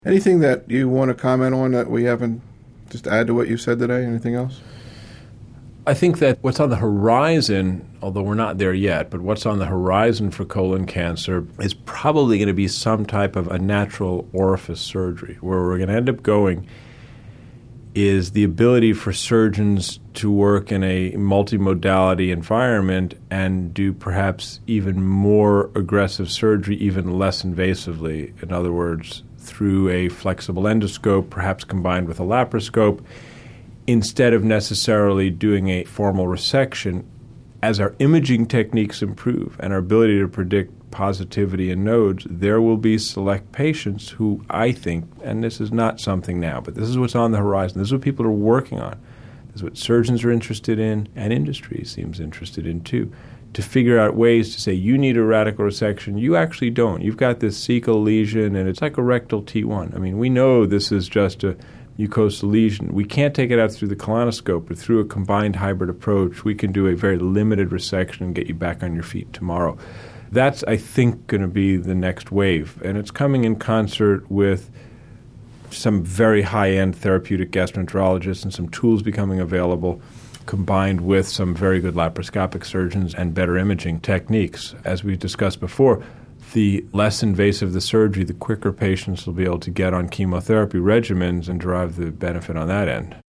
Anything that you want to comment on that we haven't, just add to what you said today? Anything else? I think that what's on the horizon, although we're not there yet, but what's on the horizon for colon cancer is probably going to be some type of a natural orifice surgery. Where we're going to end up going is the ability for surgeons to work in a multimodality environment and do perhaps even more aggressive surgery, even less invasively. In other words, through a flexible endoscope, perhaps combined with a laparoscope, instead of necessarily doing a formal resection. As our imaging techniques improve and our ability to predict positivity in nodes, there will be select patients who I think, and this is not something now, but this is what's on the horizon, this is what people are working on, this is what surgeons are interested in, and industry seems interested in too, to figure out ways to say, you need a radical resection, you actually don't. You've got this cecal lesion, and it's like a rectal T1. I mean, we know this is just a mucosal lesion. We can't take it out through the colonoscope, but through a combined hybrid approach, we can do a very limited resection and get you back on your feet tomorrow. That's, I think, going to be the next wave, and it's coming in concert with some very high-end therapeutic gastroenterologists and some tools becoming available, combined with some very good laparoscopic surgeons and better imaging techniques. As we discussed before, the less invasive the surgery, the quicker patients will be able to get on chemotherapy regimens and derive the benefit on that end.